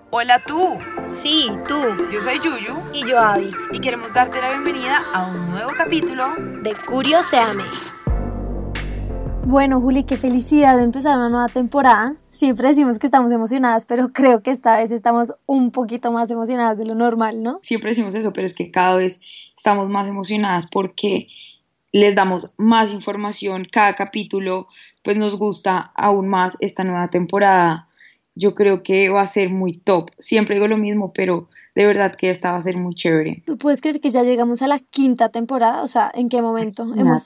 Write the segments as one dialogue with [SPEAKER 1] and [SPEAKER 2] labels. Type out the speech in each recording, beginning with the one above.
[SPEAKER 1] Hola tú,
[SPEAKER 2] Sí, tú
[SPEAKER 1] yo soy Yuyu
[SPEAKER 2] y yo, Abby,
[SPEAKER 1] y queremos darte la bienvenida a un nuevo capítulo.
[SPEAKER 2] de Curioséame.
[SPEAKER 3] Bueno, Juli, qué felicidad de empezar una nueva temporada. Siempre decimos que estamos emocionadas, pero creo que esta vez estamos un poquito más emocionadas de lo normal, ¿no?
[SPEAKER 4] Siempre decimos eso, pero es que cada vez estamos más emocionadas porque les damos más información. Cada capítulo, pues nos gusta aún más esta nueva temporada. Yo creo que va a ser muy top. Siempre digo lo mismo, pero de verdad que esta va a ser muy chévere.
[SPEAKER 3] ¿Tú puedes creer que ya llegamos a la 5ª temporada? O sea, ¿en qué momento?
[SPEAKER 4] Nada.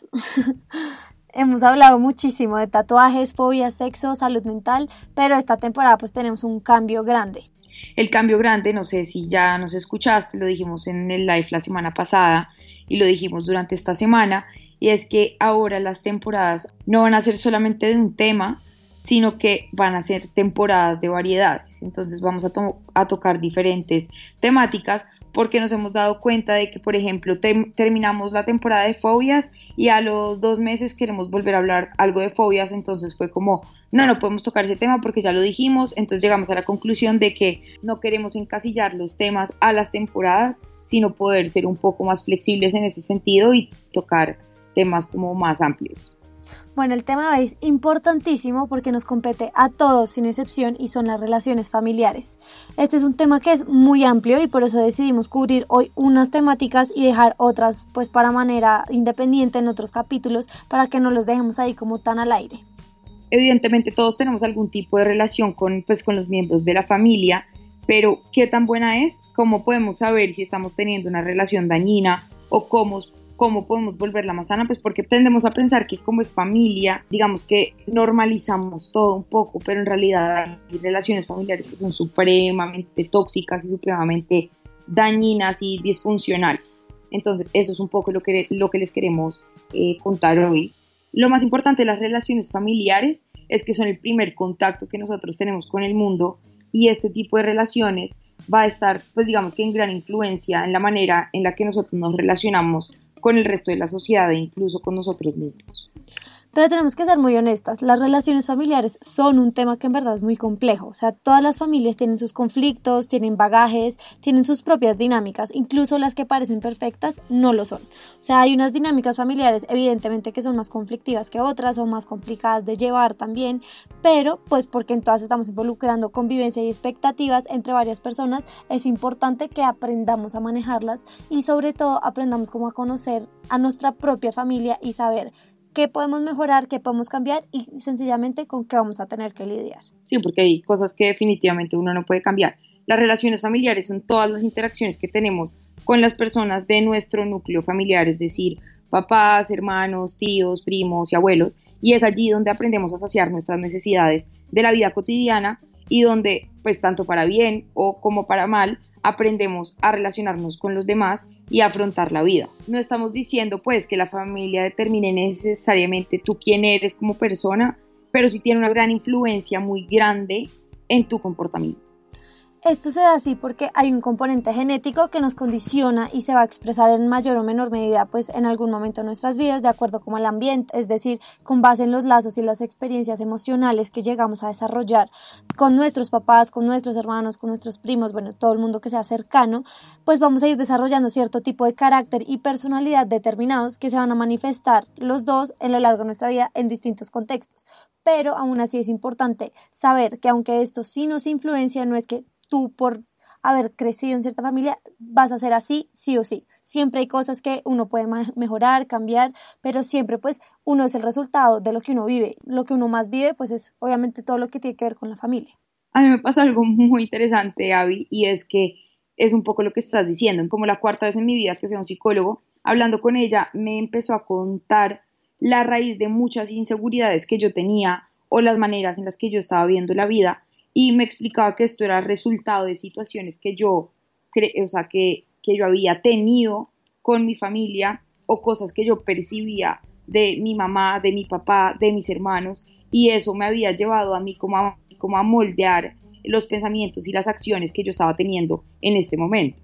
[SPEAKER 3] Hemos hablado muchísimo de tatuajes, fobias, sexo, salud mental, pero esta temporada pues tenemos un cambio grande.
[SPEAKER 4] El cambio grande, no sé si ya nos escuchaste, lo dijimos en el live la semana pasada y lo dijimos durante esta semana, y es que ahora las temporadas no van a ser solamente de un tema, sino que van a ser temporadas de variedades. Entonces vamos a tocar diferentes temáticas porque nos hemos dado cuenta de que, por ejemplo, terminamos la temporada de fobias y a los 2 meses queremos volver a hablar algo de fobias. Entonces fue como, no podemos tocar ese tema porque ya lo dijimos. Entonces llegamos a la conclusión de que no queremos encasillar los temas a las temporadas, sino poder ser un poco más flexibles en ese sentido y tocar temas como más amplios.
[SPEAKER 3] Bueno, el tema de hoy es importantísimo porque nos compete a todos sin excepción y son las relaciones familiares. Este es un tema que es muy amplio y por eso decidimos cubrir hoy unas temáticas y dejar otras pues para manera independiente en otros capítulos para que no los dejemos ahí como tan al aire.
[SPEAKER 4] Evidentemente todos tenemos algún tipo de relación con los miembros de la familia, pero ¿qué tan buena es? ¿Cómo podemos saber si estamos teniendo una relación dañina o cómo podemos volverla más sana? Pues porque tendemos a pensar que como es familia, digamos que normalizamos todo un poco, pero en realidad hay relaciones familiares que son supremamente tóxicas y supremamente dañinas y disfuncionales. Entonces eso es un poco lo que les queremos contar hoy. Lo más importante de las relaciones familiares es que son el primer contacto que nosotros tenemos con el mundo, y este tipo de relaciones va a estar, pues digamos que en gran influencia en la manera en la que nosotros nos relacionamos con el resto de la sociedad e incluso con nosotros mismos.
[SPEAKER 3] Pero tenemos que ser muy honestas, las relaciones familiares son un tema que en verdad es muy complejo, o sea, todas las familias tienen sus conflictos, tienen bagajes, tienen sus propias dinámicas, incluso las que parecen perfectas no lo son. O sea, hay unas dinámicas familiares evidentemente que son más conflictivas que otras o más complicadas de llevar también, pero pues porque en todas estamos involucrando convivencia y expectativas entre varias personas, es importante que aprendamos a manejarlas y sobre todo aprendamos cómo a conocer a nuestra propia familia y saber qué podemos mejorar, qué podemos cambiar y sencillamente con qué vamos a tener que lidiar.
[SPEAKER 4] Sí, porque hay cosas que definitivamente uno no puede cambiar. Las relaciones familiares son todas las interacciones que tenemos con las personas de nuestro núcleo familiar, es decir, papás, hermanos, tíos, primos y abuelos, y es allí donde aprendemos a saciar nuestras necesidades de la vida cotidiana y donde, pues tanto para bien o como para mal, aprendemos a relacionarnos con los demás y a afrontar la vida. No estamos diciendo pues que la familia determine necesariamente tú quién eres como persona, pero sí tiene una gran influencia muy grande en tu comportamiento.
[SPEAKER 3] Esto se da así porque hay un componente genético que nos condiciona y se va a expresar en mayor o menor medida pues en algún momento de nuestras vidas de acuerdo con el ambiente, es decir, con base en los lazos y las experiencias emocionales que llegamos a desarrollar con nuestros papás, con nuestros hermanos, con nuestros primos, bueno, todo el mundo que sea cercano, pues vamos a ir desarrollando cierto tipo de carácter y personalidad determinados que se van a manifestar los dos en lo largo de nuestra vida en distintos contextos. Pero aún así es importante saber que aunque esto sí nos influencia, no es que tú por haber crecido en cierta familia vas a ser así, sí o sí. Siempre hay cosas que uno puede mejorar, cambiar, pero siempre pues uno es el resultado de lo que uno vive. Lo que uno más vive pues es obviamente todo lo que tiene que ver con la familia.
[SPEAKER 4] A mí me pasó algo muy interesante, Abby, y es que es un poco lo que estás diciendo. Como la 4ª vez en mi vida que fui a un psicólogo, hablando con ella, me empezó a contar la raíz de muchas inseguridades que yo tenía o las maneras en las que yo estaba viendo la vida, y me explicaba que esto era resultado de situaciones que yo había tenido con mi familia o cosas que yo percibía de mi mamá, de mi papá, de mis hermanos, y eso me había llevado a mí como a moldear los pensamientos y las acciones que yo estaba teniendo en este momento.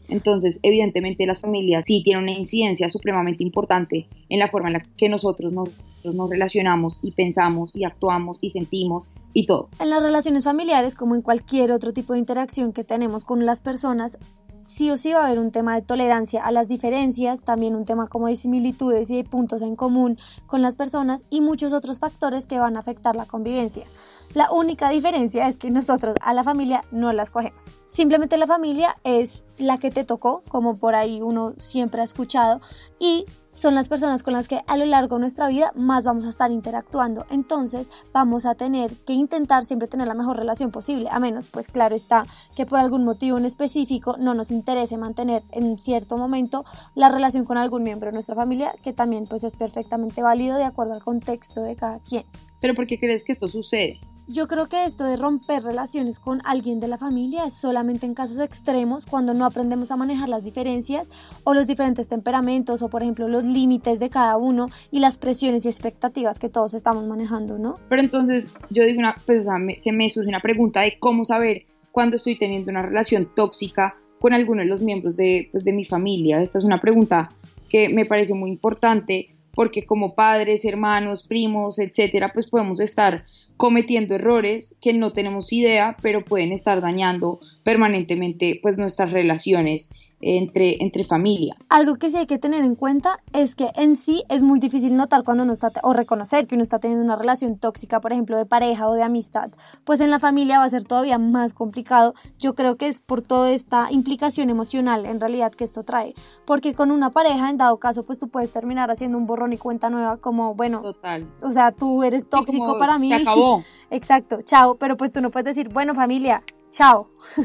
[SPEAKER 4] Entonces, evidentemente las familias sí tienen una incidencia supremamente importante en la forma en la que nosotros nos relacionamos y pensamos y actuamos y sentimos y todo.
[SPEAKER 3] En las relaciones familiares, como en cualquier otro tipo de interacción que tenemos con las personas, sí o sí va a haber un tema de tolerancia a las diferencias, también un tema como de similitudes y de puntos en común con las personas y muchos otros factores que van a afectar la convivencia. La única diferencia es que nosotros a la familia no la escogemos. Simplemente la familia es la que te tocó, como por ahí uno siempre ha escuchado, y son las personas con las que a lo largo de nuestra vida más vamos a estar interactuando. Entonces vamos a tener que intentar siempre tener la mejor relación posible, a menos, pues claro está, que por algún motivo en específico no nos interese mantener en cierto momento la relación con algún miembro de nuestra familia, que también pues es perfectamente válido de acuerdo al contexto de cada quien.
[SPEAKER 4] ¿Pero por qué crees que esto sucede?
[SPEAKER 3] Yo creo que esto de romper relaciones con alguien de la familia es solamente en casos extremos, cuando no aprendemos a manejar las diferencias o los diferentes temperamentos o, por ejemplo, los límites de cada uno y las presiones y expectativas que todos estamos manejando, ¿no?
[SPEAKER 4] Pero entonces yo digo se me surge una pregunta de cómo saber cuándo estoy teniendo una relación tóxica con alguno de los miembros de mi familia. Esta es una pregunta que me parece muy importante porque como padres, hermanos, primos, etcétera, pues podemos estar cometiendo errores que no tenemos idea, pero pueden estar dañando permanentemente pues nuestras relaciones entre familia.
[SPEAKER 3] Algo que sí hay que tener en cuenta es que en sí es muy difícil notar cuando uno está, o reconocer que uno está teniendo una relación tóxica, por ejemplo, de pareja o de amistad. Pues en la familia va a ser todavía más complicado. Yo creo que es por toda esta implicación emocional en realidad que esto trae. Porque con una pareja, en dado caso, pues tú puedes terminar haciendo un borrón y cuenta nueva como, bueno,
[SPEAKER 4] total.
[SPEAKER 3] O sea, tú eres tóxico para mí.
[SPEAKER 4] Se acabó.
[SPEAKER 3] Exacto, chao. Pero pues tú no puedes decir, bueno, familia, chao,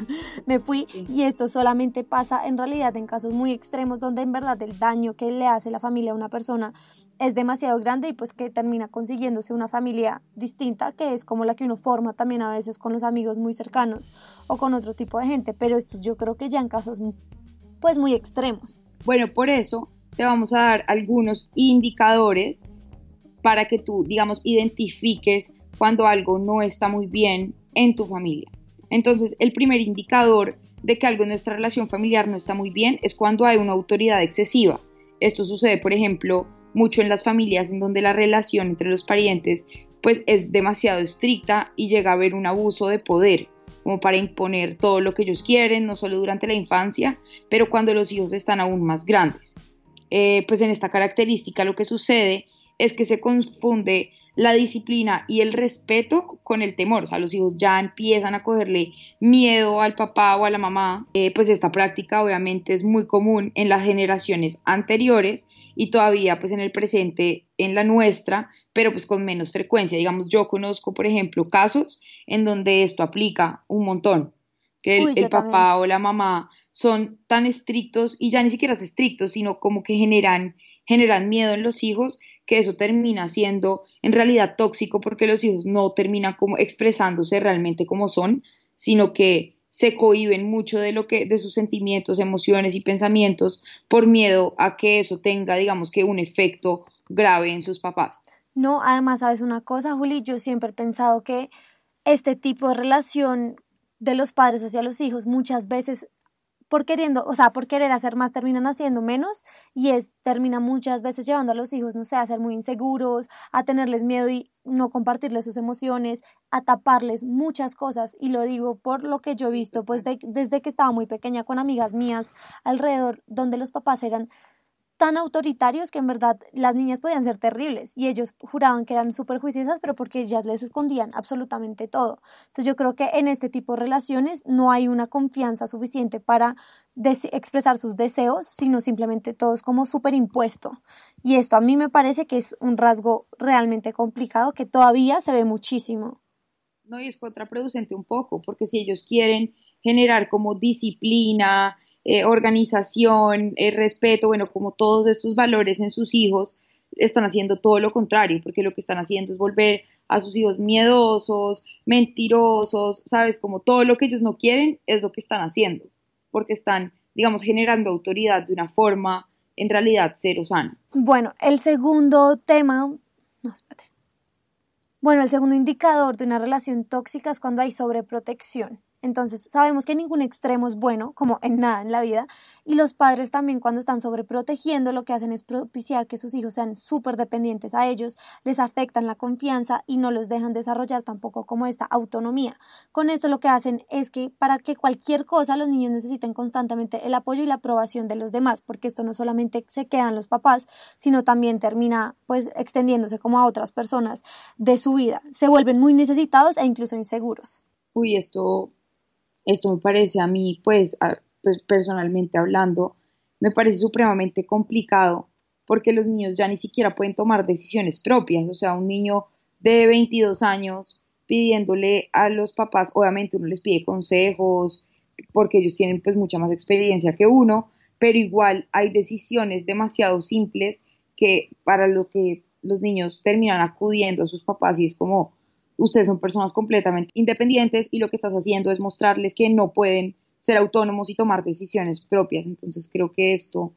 [SPEAKER 3] me fui.
[SPEAKER 4] Sí.
[SPEAKER 3] Y esto solamente pasa en realidad en casos muy extremos donde en verdad el daño que le hace la familia a una persona es demasiado grande y pues que termina consiguiéndose una familia distinta, que es como la que uno forma también a veces con los amigos muy cercanos o con otro tipo de gente, pero estos yo creo que ya en casos pues muy extremos.
[SPEAKER 4] Bueno, por eso te vamos a dar algunos indicadores para que tú, digamos, identifiques cuando algo no está muy bien en tu familia. Entonces, el primer indicador de que algo en nuestra relación familiar no está muy bien es cuando hay una autoridad excesiva. Esto sucede, por ejemplo, mucho en las familias en donde la relación entre los parientes pues es demasiado estricta y llega a haber un abuso de poder, como para imponer todo lo que ellos quieren, no solo durante la infancia, pero cuando los hijos están aún más grandes. Pues en esta característica lo que sucede es que se confunde la disciplina y el respeto con el temor. O sea, los hijos ya empiezan a cogerle miedo al papá o a la mamá. Pues esta práctica obviamente es muy común en las generaciones anteriores y todavía pues en el presente, en la nuestra, pero pues con menos frecuencia. Digamos, yo conozco, por ejemplo, casos en donde esto aplica un montón. Que el papá o la mamá son tan estrictos y ya ni siquiera es estrictos, sino como que generan miedo en los hijos, que eso termina siendo en realidad tóxico porque los hijos no terminan como expresándose realmente como son, sino que se cohíben mucho de sus sentimientos, emociones y pensamientos por miedo a que eso tenga, digamos que un efecto grave en sus papás.
[SPEAKER 3] No, además, ¿sabes una cosa, Juli? Yo siempre he pensado que este tipo de relación de los padres hacia los hijos muchas veces por querer hacer más terminan haciendo menos y termina muchas veces llevando a los hijos, no sé, a ser muy inseguros, a tenerles miedo y no compartirles sus emociones, a taparles muchas cosas, y lo digo por lo que yo he visto pues desde que estaba muy pequeña con amigas mías alrededor, donde los papás eran tan autoritarios que en verdad las niñas podían ser terribles y ellos juraban que eran súper juiciosas, pero porque ellas les escondían absolutamente todo. Entonces yo creo que en este tipo de relaciones no hay una confianza suficiente para expresar sus deseos, sino simplemente todo es como súper impuesto. Y esto a mí me parece que es un rasgo realmente complicado que todavía se ve muchísimo.
[SPEAKER 4] No, y es contraproducente un poco, porque si ellos quieren generar como disciplina, organización, respeto, bueno, como todos estos valores en sus hijos, están haciendo todo lo contrario, porque lo que están haciendo es volver a sus hijos miedosos, mentirosos, ¿sabes? Como todo lo que ellos no quieren es lo que están haciendo, porque están, digamos, generando autoridad de una forma en realidad cero sana.
[SPEAKER 3] Bueno, el segundo indicador de una relación tóxica es cuando hay sobreprotección. Entonces sabemos que ningún extremo es bueno, como en nada en la vida, y los padres también cuando están sobreprotegiendo lo que hacen es propiciar que sus hijos sean súper dependientes a ellos, les afectan la confianza y no los dejan desarrollar tampoco como esta autonomía. Con esto lo que hacen es que para que cualquier cosa los niños necesiten constantemente el apoyo y la aprobación de los demás, porque esto no solamente se quedan los papás, sino también termina pues extendiéndose como a otras personas de su vida. Se vuelven muy necesitados e incluso inseguros.
[SPEAKER 4] Uy, esto me parece a mí, pues personalmente hablando, me parece supremamente complicado porque los niños ya ni siquiera pueden tomar decisiones propias. O sea, un niño de 22 años pidiéndole a los papás, obviamente uno les pide consejos porque ellos tienen pues mucha más experiencia que uno, pero igual hay decisiones demasiado simples que para lo que los niños terminan acudiendo a sus papás y es como, ustedes son personas completamente independientes y lo que estás haciendo es mostrarles que no pueden ser autónomos y tomar decisiones propias. Entonces creo que esto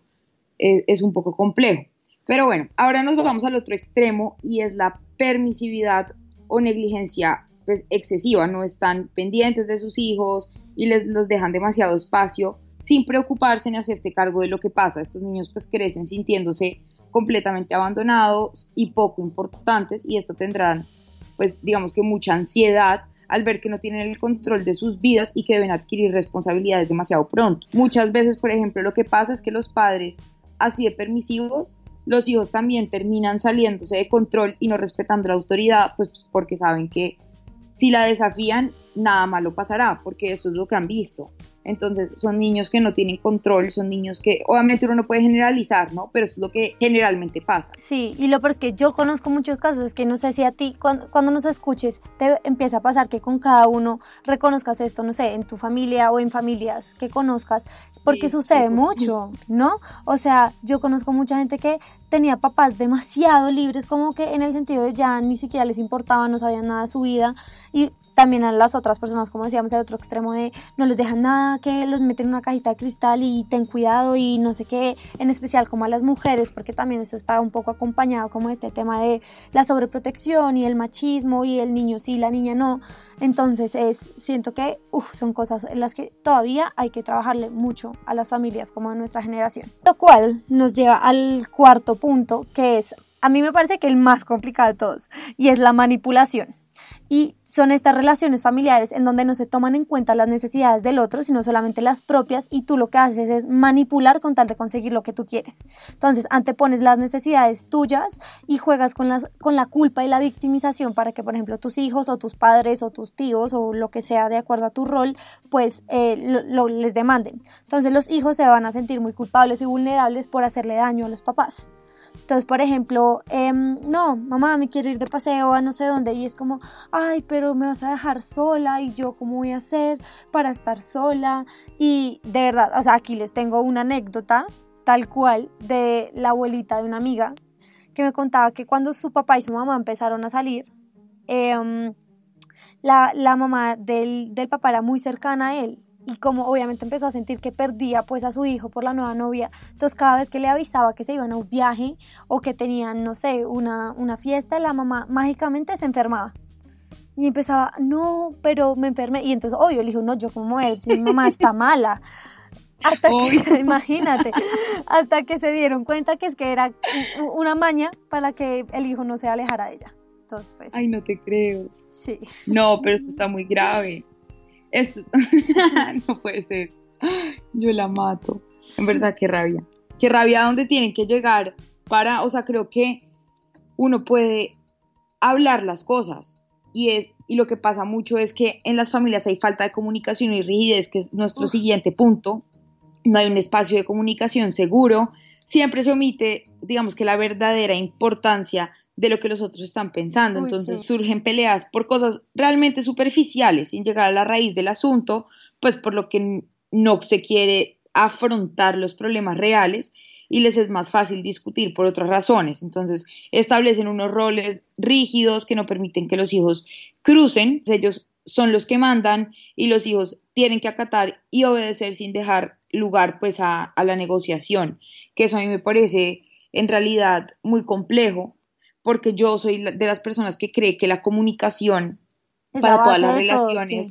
[SPEAKER 4] es un poco complejo. Pero bueno, ahora nos vamos al otro extremo y es la permisividad o negligencia pues, excesiva. No están pendientes de sus hijos y los dejan demasiado espacio sin preocuparse ni hacerse cargo de lo que pasa. Estos niños pues crecen sintiéndose completamente abandonados y poco importantes y esto tendrán pues digamos que mucha ansiedad al ver que no tienen el control de sus vidas y que deben adquirir responsabilidades demasiado pronto. Muchas veces, por ejemplo, lo que pasa es que los padres así de permisivos, los hijos también terminan saliéndose de control y no respetando la autoridad, pues porque saben que si la desafían, nada malo pasará, porque eso es lo que han visto. Entonces son niños que no tienen control, son niños que obviamente uno no puede generalizar, ¿no? Pero eso es lo que generalmente pasa.
[SPEAKER 3] Sí, y lo peor es que yo conozco muchos casos, es que no sé si a ti cuando nos escuches te empieza a pasar que con cada uno reconozcas esto, no sé, en tu familia o en familias que conozcas, porque sí, sucede mucho, ¿no? O sea, yo conozco mucha gente que tenía papás demasiado libres, como que en el sentido de ya ni siquiera les importaba, no sabían nada de su vida, y también a las otras personas, como decíamos, el otro extremo de no les dejan nada, que los meten en una cajita de cristal y ten cuidado y no sé qué, en especial como a las mujeres, porque también eso está un poco acompañado como este tema de la sobreprotección y el machismo y el niño sí, la niña no. Entonces siento que son cosas en las que todavía hay que trabajarle mucho a las familias como de nuestra generación. Lo cual nos lleva al cuarto punto, que es, a mí me parece que el más complicado de todos, y es la manipulación. Y son estas relaciones familiares en donde no se toman en cuenta las necesidades del otro, sino solamente las propias, y tú lo que haces es manipular con tal de conseguir lo que tú quieres. Entonces, antepones las necesidades tuyas y juegas con la culpa y la victimización para que, por ejemplo, tus hijos o tus padres o tus tíos o lo que sea de acuerdo a tu rol, pues les demanden. Entonces, los hijos se van a sentir muy culpables y vulnerables por hacerle daño a los papás. Entonces, por ejemplo, no, mamá, me quiero ir de paseo a no sé dónde, y es como, ay, pero me vas a dejar sola, y yo, ¿cómo voy a hacer para estar sola? Y de verdad, o sea, aquí les tengo una anécdota tal cual de la abuelita de una amiga que me contaba que cuando su papá y su mamá empezaron a salir, la mamá del papá era muy cercana a él. Y como obviamente empezó a sentir que perdía pues a su hijo por la nueva novia, entonces cada vez que le avisaba que se iban a un viaje o que tenían, no sé, una fiesta, la mamá mágicamente se enfermaba. Y empezaba, no, pero me enfermé. Y entonces, obvio, le dijo, no, yo cómo voy a ver si mi mamá está mala. Hasta que, imagínate, hasta que se dieron cuenta que es que era una maña para que el hijo no se alejara de ella. Entonces, pues.
[SPEAKER 4] Ay, no te creo.
[SPEAKER 3] Sí.
[SPEAKER 4] No, pero esto está muy grave. Esto no puede ser. Yo la mato. En verdad, qué rabia. Qué rabia a dónde tienen que llegar para, o sea, creo que uno puede hablar las cosas y lo que pasa mucho es que en las familias hay falta de comunicación y rigidez, que es nuestro siguiente punto. No hay un espacio de comunicación seguro. Siempre se omite, digamos que la verdadera importancia de lo que los otros están pensando. Entonces surgen peleas por cosas realmente superficiales, sin llegar a la raíz del asunto, pues por lo que no se quiere afrontar los problemas reales y les es más fácil discutir por otras razones. Entonces establecen unos roles rígidos que no permiten que los hijos crucen. Ellos son los que mandan y los hijos tienen que acatar y obedecer sin dejar lugar pues a la negociación, que eso a mí me parece en realidad muy complejo, porque yo soy de las personas que cree que la comunicación para todas las relaciones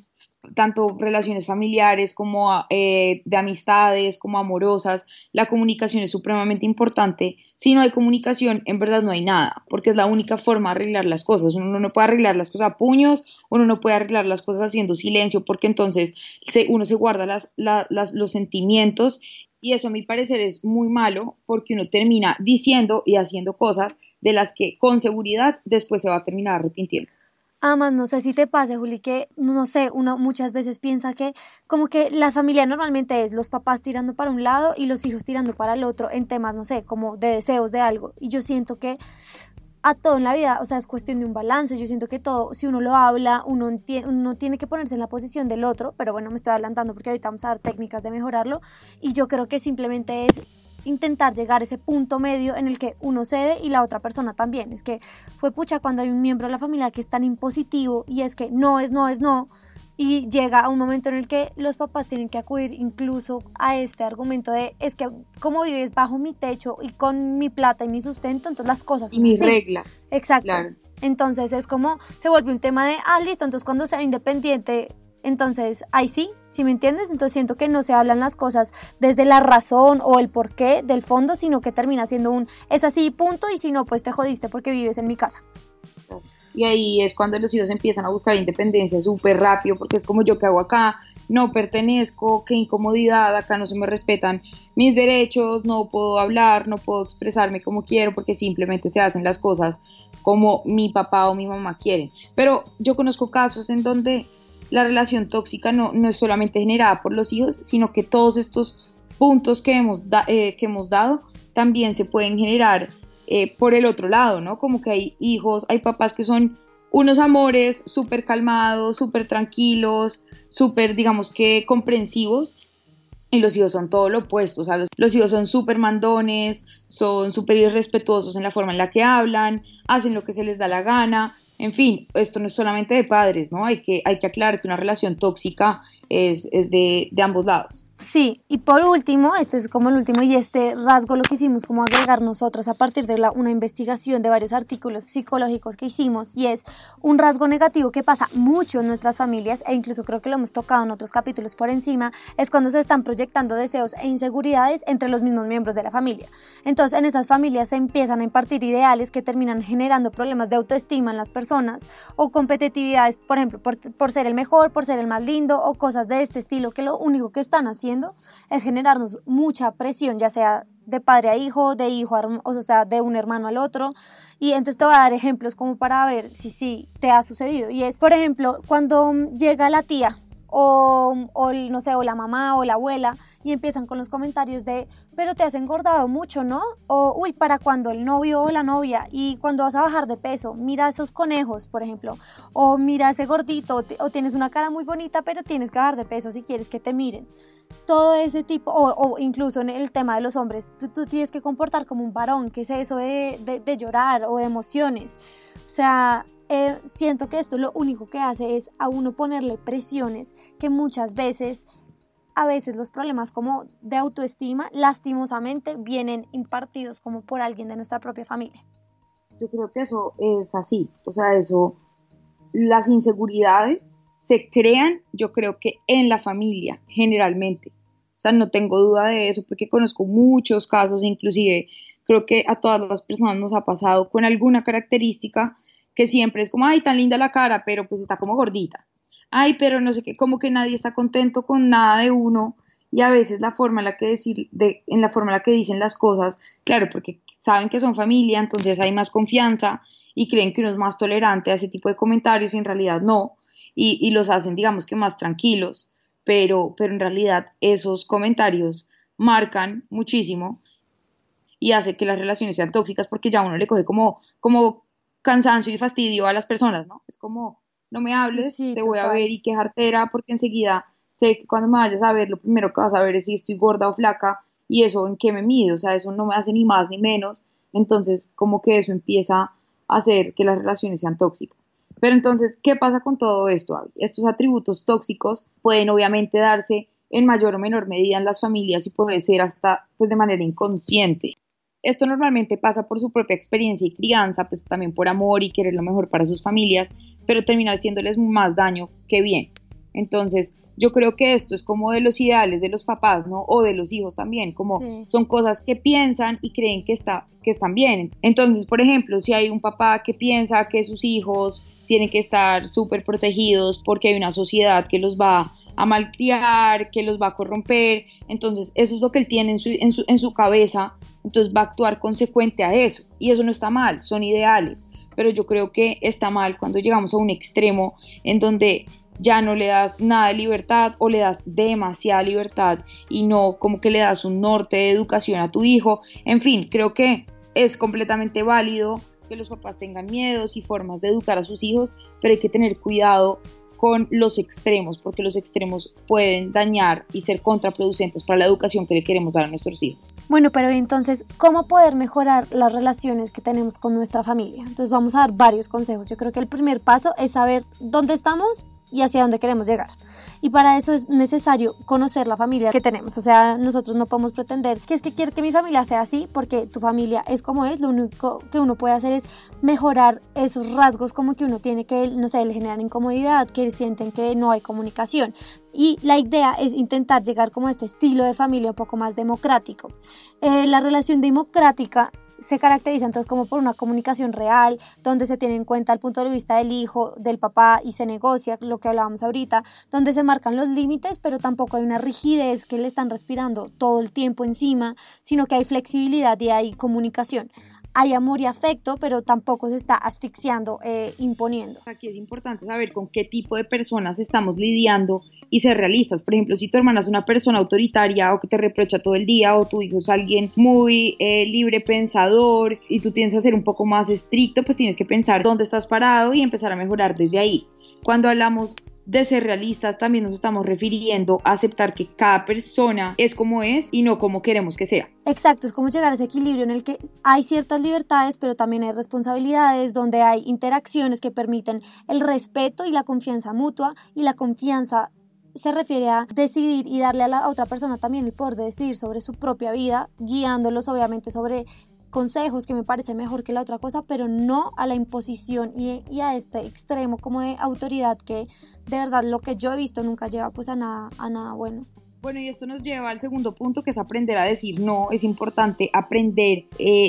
[SPEAKER 4] tanto relaciones familiares como de amistades, como amorosas. La comunicación es supremamente importante. Si no hay comunicación, en verdad no hay nada, porque es la única forma de arreglar las cosas. Uno no puede arreglar las cosas a puños, uno no puede arreglar las cosas haciendo silencio, porque entonces uno se guarda los sentimientos, y eso a mi parecer es muy malo, porque uno termina diciendo y haciendo cosas de las que con seguridad después se va a terminar arrepintiendo.
[SPEAKER 3] Además, no sé si te pasa, Juli, que, no sé, uno muchas veces piensa que como que la familia normalmente es los papás tirando para un lado y los hijos tirando para el otro en temas, no sé, como de deseos de algo. Y yo siento que a todo en la vida, o sea, es cuestión de un balance. Yo siento que todo, si uno lo habla, uno tiene que ponerse en la posición del otro, pero bueno, me estoy adelantando porque ahorita vamos a dar técnicas de mejorarlo. Y yo creo que simplemente es intentar llegar a ese punto medio en el que uno cede y la otra persona también. Es que fue pucha cuando hay un miembro de la familia que es tan impositivo y es que no es no es no, y llega a un momento en el que los papás tienen que acudir incluso a este argumento de es que como vives bajo mi techo y con mi plata y mi sustento, entonces las cosas son
[SPEAKER 4] Y mis
[SPEAKER 3] así.
[SPEAKER 4] reglas.
[SPEAKER 3] Exacto.
[SPEAKER 4] Claro.
[SPEAKER 3] Entonces es como se vuelve un tema de listo, entonces cuando sea independiente, entonces ahí sí me entiendes. Entonces siento que no se hablan las cosas desde la razón o el porqué del fondo, sino que termina siendo es así, punto, y si no, pues te jodiste porque vives en mi casa.
[SPEAKER 4] Y ahí es cuando los hijos empiezan a buscar independencia súper rápido, porque es como yo que hago acá, no pertenezco, qué incomodidad, acá no se me respetan mis derechos, no puedo hablar, no puedo expresarme como quiero, porque simplemente se hacen las cosas como mi papá o mi mamá quieren. Pero yo conozco casos en donde la relación tóxica no es solamente generada por los hijos, sino que todos estos puntos que hemos dado también se pueden generar por el otro lado, ¿no? Como que hay hijos, hay papás que son unos amores súper calmados, súper tranquilos, súper, digamos que comprensivos, y los hijos son todo lo opuesto. O sea, los hijos son súper mandones, son súper irrespetuosos en la forma en la que hablan, hacen lo que se les da la gana. En fin, esto no es solamente de padres, ¿no? Hay que aclarar que una relación tóxica es de ambos lados.
[SPEAKER 3] Sí, y por último, este es como el último, y este rasgo lo que hicimos como agregar nosotras a partir de una investigación de varios artículos psicológicos que hicimos, y es un rasgo negativo que pasa mucho en nuestras familias, e incluso creo que lo hemos tocado en otros capítulos por encima, es cuando se están proyectando deseos e inseguridades entre los mismos miembros de la familia. Entonces en esas familias se empiezan a impartir ideales que terminan generando problemas de autoestima en las personas, o competitividades, por ejemplo, por ser el mejor, por ser el más lindo, o cosas de este estilo, que lo único que están haciendo es generarnos mucha presión, ya sea de padre a hijo, de hijo o sea, de un hermano al otro. Y entonces te voy a dar ejemplos como para ver si te ha sucedido. Y es, por ejemplo, cuando llega la tía o no sé, o la mamá o la abuela, y empiezan con los comentarios de pero te has engordado mucho, ¿no? O uy, ¿para cuándo el novio o la novia? Y cuando vas a bajar de peso, mira esos conejos, por ejemplo, o mira ese gordito, o tienes una cara muy bonita, pero tienes que bajar de peso si quieres que te miren. Todo ese tipo, o incluso en el tema de los hombres, tú tienes que comportar como un varón. ¿Qué es eso de llorar o de emociones? O sea, siento que esto lo único que hace es a uno ponerle presiones que muchas veces, a veces los problemas como de autoestima, lastimosamente, vienen impartidos como por alguien de nuestra propia familia.
[SPEAKER 4] Yo creo que eso es así, o sea, las inseguridades se crean, yo creo que en la familia, generalmente. O sea, no tengo duda de eso, porque conozco muchos casos, inclusive creo que a todas las personas nos ha pasado con alguna característica que siempre es como, ay, tan linda la cara, pero pues está como gordita. Ay, pero no sé qué, como que nadie está contento con nada de uno, y a veces la forma en la que dicen las cosas, claro, porque saben que son familia, entonces hay más confianza y creen que uno es más tolerante a ese tipo de comentarios, y en realidad no, y los hacen, digamos que más tranquilos, pero en realidad esos comentarios marcan muchísimo y hace que las relaciones sean tóxicas, porque ya uno le coge como cansancio y fastidio a las personas, ¿no? Es como, no me hables,
[SPEAKER 3] Sí,
[SPEAKER 4] te voy a
[SPEAKER 3] total.
[SPEAKER 4] ver y qué jartera, porque enseguida sé que cuando me vayas a ver, lo primero que vas a ver es si estoy gorda o flaca, y eso en qué me mido. O sea, eso no me hace ni más ni menos. Entonces, como que eso empieza a hacer que las relaciones sean tóxicas. Pero entonces, ¿qué pasa con todo esto, Abby? Estos atributos tóxicos pueden obviamente darse en mayor o menor medida en las familias, y puede ser hasta pues de manera inconsciente. Esto normalmente pasa por su propia experiencia y crianza, pues también por amor y querer lo mejor para sus familias, pero termina haciéndoles más daño que bien. Entonces, yo creo que esto es como de los ideales de los papás, ¿no? O de los hijos también, como
[SPEAKER 3] Sí.
[SPEAKER 4] son cosas que piensan y creen que están bien. Entonces, por ejemplo, si hay un papá que piensa que sus hijos tienen que estar súper protegidos porque hay una sociedad que los va a malcriar, que los va a corromper, entonces eso es lo que él tiene en su cabeza, entonces va a actuar consecuente a eso, y eso no está mal, son ideales, pero yo creo que está mal cuando llegamos a un extremo en donde ya no le das nada de libertad o le das demasiada libertad y no como que le das un norte de educación a tu hijo. En fin, creo que es completamente válido que los papás tengan miedos y formas de educar a sus hijos, pero hay que tener cuidado con los extremos, porque los extremos pueden dañar y ser contraproducentes para la educación que le queremos dar a nuestros hijos.
[SPEAKER 3] Bueno, pero entonces, ¿cómo poder mejorar las relaciones que tenemos con nuestra familia? Entonces vamos a dar varios consejos. Yo creo que el primer paso es saber dónde estamos y hacia dónde queremos llegar. Y para eso es necesario conocer la familia que tenemos. O sea, nosotros no podemos pretender que es que quiero que mi familia sea así, porque tu familia es como es. Lo único que uno puede hacer es mejorar esos rasgos como que uno tiene que, no sé, le generan incomodidad, que sienten que no hay comunicación. Y la idea es intentar llegar como a este estilo de familia un poco más democrático. La relación democrática se caracteriza entonces como por una comunicación real, donde se tiene en cuenta el punto de vista del hijo, del papá y se negocia, lo que hablábamos ahorita, donde se marcan los límites, pero tampoco hay una rigidez que le están respirando todo el tiempo encima, sino que hay flexibilidad y hay comunicación. Hay amor y afecto, pero tampoco se está asfixiando, imponiendo.
[SPEAKER 4] Aquí es importante saber con qué tipo de personas estamos lidiando y ser realistas. Por ejemplo, si tu hermana es una persona autoritaria o que te reprocha todo el día, o tu hijo es alguien muy libre pensador y tú tienes que ser un poco más estricto, pues tienes que pensar dónde estás parado y empezar a mejorar desde ahí. Cuando hablamos de ser realistas, también nos estamos refiriendo a aceptar que cada persona es como es y no como queremos que sea.
[SPEAKER 3] Exacto, es como llegar a ese equilibrio en el que hay ciertas libertades, pero también hay responsabilidades, donde hay interacciones que permiten el respeto y la confianza mutua, y la confianza se refiere a decidir y darle a la otra persona también el poder de decidir sobre su propia vida, guiándolos obviamente sobre consejos que me parece mejor que la otra cosa, pero no a la imposición y a este extremo como de autoridad que de verdad lo que yo he visto nunca lleva pues a nada bueno.
[SPEAKER 4] Bueno, y esto nos lleva al segundo punto, que es aprender a decir no. Es importante aprender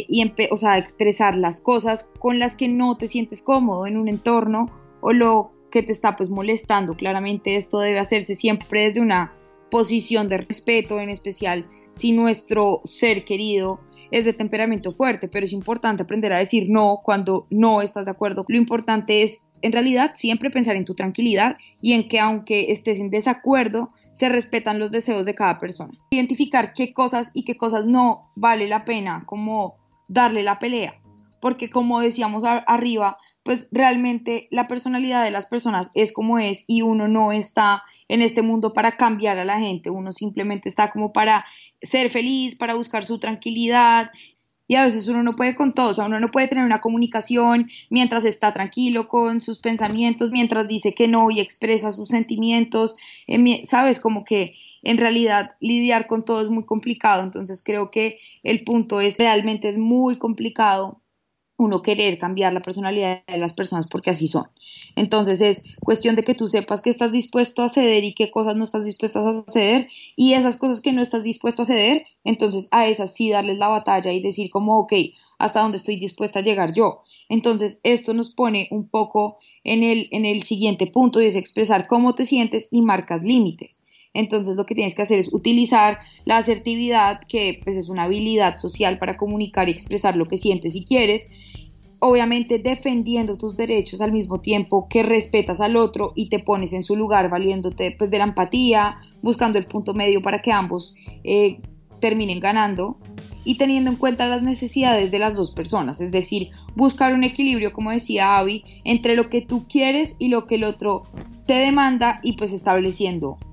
[SPEAKER 4] a expresar las cosas con las que no te sientes cómodo en un entorno o lo que te está pues molestando. Claramente esto debe hacerse siempre desde una posición de respeto, en especial si nuestro ser querido es de temperamento fuerte, pero es importante aprender a decir no cuando no estás de acuerdo. Lo importante es, en realidad, siempre pensar en tu tranquilidad y en que aunque estés en desacuerdo, se respetan los deseos de cada persona. Identificar qué cosas y qué cosas no vale la pena como darle la pelea, porque como decíamos arriba, pues realmente la personalidad de las personas es como es y uno no está en este mundo para cambiar a la gente, uno simplemente está como para ser feliz, para buscar su tranquilidad, y a veces uno no puede con todo. O sea, uno no puede tener una comunicación mientras está tranquilo con sus pensamientos, mientras dice que no y expresa sus sentimientos, sabes, como que en realidad lidiar con todo es muy complicado. Entonces creo que el punto es, realmente es muy complicado uno querer cambiar la personalidad de las personas porque así son. Entonces es cuestión de que tú sepas que estás dispuesto a ceder y qué cosas no estás dispuestas a ceder, y esas cosas que no estás dispuesto a ceder, entonces a esas sí darles la batalla y decir como ok, hasta dónde estoy dispuesta a llegar yo. Entonces esto nos pone un poco en el siguiente punto, y es expresar cómo te sientes y marcas límites. Entonces lo que tienes que hacer es utilizar la asertividad, que pues es una habilidad social para comunicar y expresar lo que sientes y quieres, obviamente defendiendo tus derechos al mismo tiempo que respetas al otro y te pones en su lugar, valiéndote pues de la empatía, buscando el punto medio para que ambos terminen ganando y teniendo en cuenta las necesidades de las dos personas, es decir, buscar un equilibrio, como decía Abby, entre lo que tú quieres y lo que el otro te demanda, y pues estableciendo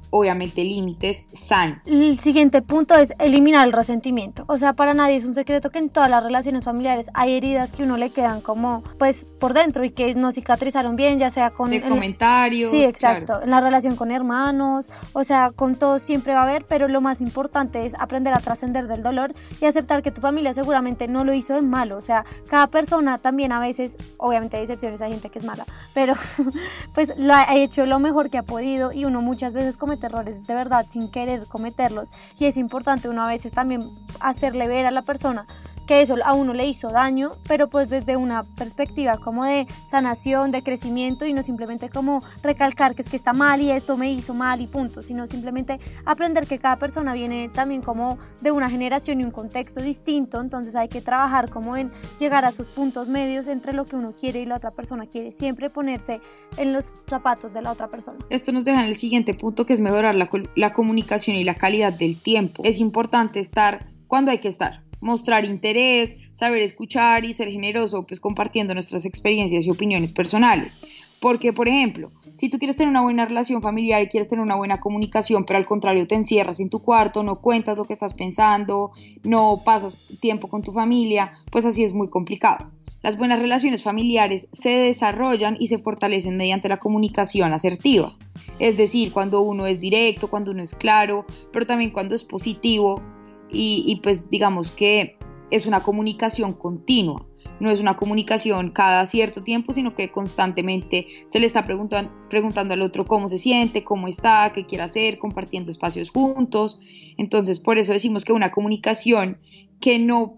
[SPEAKER 4] obviamente límites sanos.
[SPEAKER 3] El siguiente punto es eliminar el resentimiento. O sea, para nadie es un secreto que en todas las relaciones familiares hay heridas que uno le quedan como pues por dentro y que no cicatrizaron bien, ya sea con
[SPEAKER 4] comentarios.
[SPEAKER 3] Sí, exacto.
[SPEAKER 4] Claro.
[SPEAKER 3] En la relación con hermanos, o sea, con todos siempre va a haber, pero lo más importante es aprender a trascender del dolor y aceptar que tu familia seguramente no lo hizo de malo. O sea, cada persona también a veces, obviamente hay excepciones, hay gente que es mala, pero pues lo ha hecho lo mejor que ha podido y uno muchas veces comete errores de verdad sin querer cometerlos y es importante uno a veces también hacerle ver a la persona que eso a uno le hizo daño, pero pues desde una perspectiva como de sanación, de crecimiento y no simplemente como recalcar que es que está mal y esto me hizo mal y punto, sino simplemente aprender que cada persona viene también como de una generación y un contexto distinto, entonces hay que trabajar como en llegar a esos puntos medios entre lo que uno quiere y la otra persona quiere, siempre ponerse en los zapatos de la otra persona.
[SPEAKER 4] Esto nos deja en el siguiente punto, que es mejorar la comunicación y la calidad del tiempo. Es importante estar cuando hay que estar, mostrar interés, saber escuchar y ser generoso, pues compartiendo nuestras experiencias y opiniones personales. Porque, por ejemplo, si tú quieres tener una buena relación familiar y quieres tener una buena comunicación, pero al contrario te encierras en tu cuarto, no cuentas lo que estás pensando, no pasas tiempo con tu familia, pues así es muy complicado. Las buenas relaciones familiares se desarrollan y se fortalecen mediante la comunicación asertiva. Es decir, cuando uno es directo, cuando uno es claro, pero también cuando es positivo y pues digamos que es una comunicación continua. No es una comunicación cada cierto tiempo, sino que constantemente se le está preguntando al otro cómo se siente, cómo está, qué quiere hacer, compartiendo espacios juntos. Entonces, por eso decimos que una comunicación que no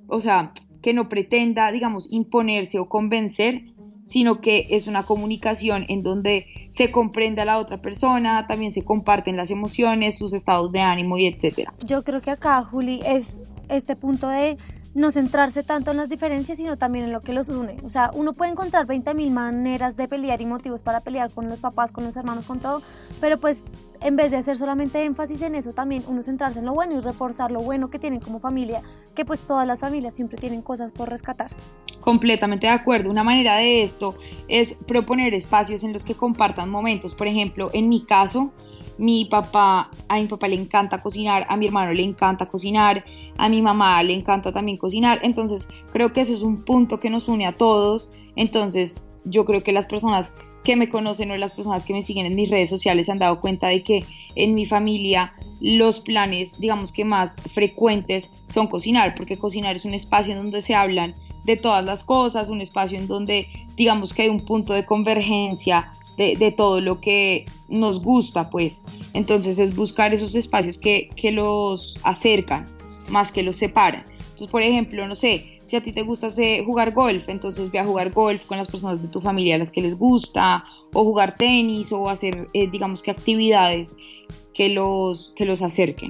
[SPEAKER 4] pretenda, digamos, imponerse o convencer, sino que es una comunicación en donde se comprende a la otra persona, también se comparten las emociones, sus estados de ánimo y etcétera.
[SPEAKER 3] Yo creo que acá, Juli, es este punto de no centrarse tanto en las diferencias, sino también en lo que los une. O sea, uno puede encontrar 20.000 maneras de pelear y motivos para pelear con los papás, con los hermanos, con todo, pero pues en vez de hacer solamente énfasis en eso, también uno centrarse en lo bueno y reforzar lo bueno que tienen como familia, que pues todas las familias siempre tienen cosas por rescatar.
[SPEAKER 4] Completamente de acuerdo. Una manera de esto es proponer espacios en los que compartan momentos. Por ejemplo, en mi caso, a mi papá le encanta cocinar, a mi hermano le encanta cocinar, a mi mamá le encanta también cocinar, entonces creo que eso es un punto que nos une a todos. Entonces yo creo que las personas que me conocen o las personas que me siguen en mis redes sociales se han dado cuenta de que en mi familia los planes, digamos que más frecuentes son cocinar, porque cocinar es un espacio en donde se hablan de todas las cosas, un espacio en donde digamos que hay un punto de convergencia de todo lo que nos gusta, pues. Entonces es buscar esos espacios que los acercan más que los separan. Entonces, por ejemplo, no sé, si a ti te gusta jugar golf, entonces ve a jugar golf con las personas de tu familia a las que les gusta, o jugar tenis, o hacer, digamos que actividades que los acerquen.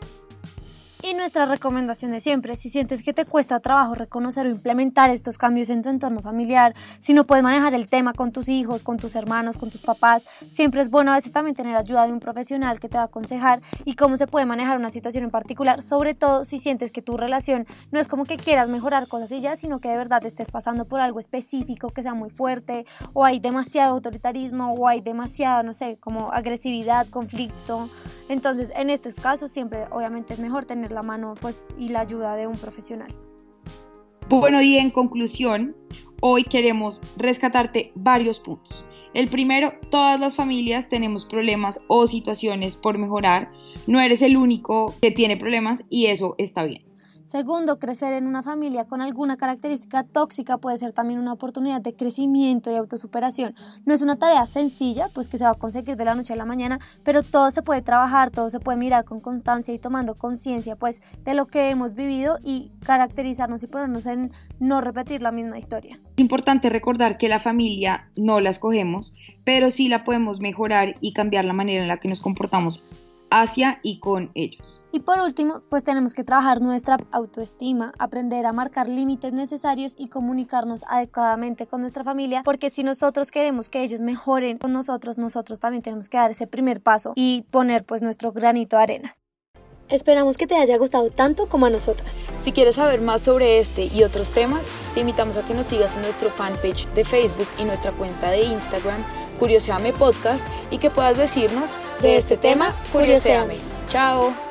[SPEAKER 3] Y nuestra recomendación de siempre, si sientes que te cuesta trabajo reconocer o implementar estos cambios en tu entorno familiar, si no puedes manejar el tema con tus hijos, con tus hermanos, con tus papás, siempre es bueno a veces también tener ayuda de un profesional que te va a aconsejar y cómo se puede manejar una situación en particular, sobre todo si sientes que tu relación no es como que quieras mejorar cosas y ya, sino que de verdad estés pasando por algo específico que sea muy fuerte, o hay demasiado autoritarismo, o hay demasiado, no sé, como agresividad, conflicto. Entonces, en estos casos siempre obviamente es mejor tener la mano pues y la ayuda de un profesional.
[SPEAKER 4] Bueno, y en conclusión, hoy queremos rescatarte varios puntos. El primero, todas las familias tenemos problemas o situaciones por mejorar. No eres el único que tiene problemas y eso está bien.
[SPEAKER 3] Segundo, crecer en una familia con alguna característica tóxica puede ser también una oportunidad de crecimiento y autosuperación. No es una tarea sencilla, pues que se va a conseguir de la noche a la mañana, pero todo se puede trabajar, todo se puede mirar con constancia y tomando conciencia pues de lo que hemos vivido y caracterizarnos y ponernos en no repetir la misma historia.
[SPEAKER 4] Es importante recordar que la familia no la escogemos, pero sí la podemos mejorar y cambiar la manera en la que nos comportamos hacia y con ellos.
[SPEAKER 3] Y por último, pues tenemos que trabajar nuestra autoestima, aprender a marcar límites necesarios y comunicarnos adecuadamente con nuestra familia, porque si nosotros queremos que ellos mejoren con nosotros también tenemos que dar ese primer paso y poner pues nuestro granito de arena.
[SPEAKER 2] Esperamos que te haya gustado tanto como a nosotras.
[SPEAKER 1] Si quieres saber más sobre este y otros temas, te invitamos a que nos sigas en nuestro fanpage de Facebook y nuestra cuenta de Instagram, Curioséame Podcast, y que puedas decirnos De este tema, curioséame. Chao.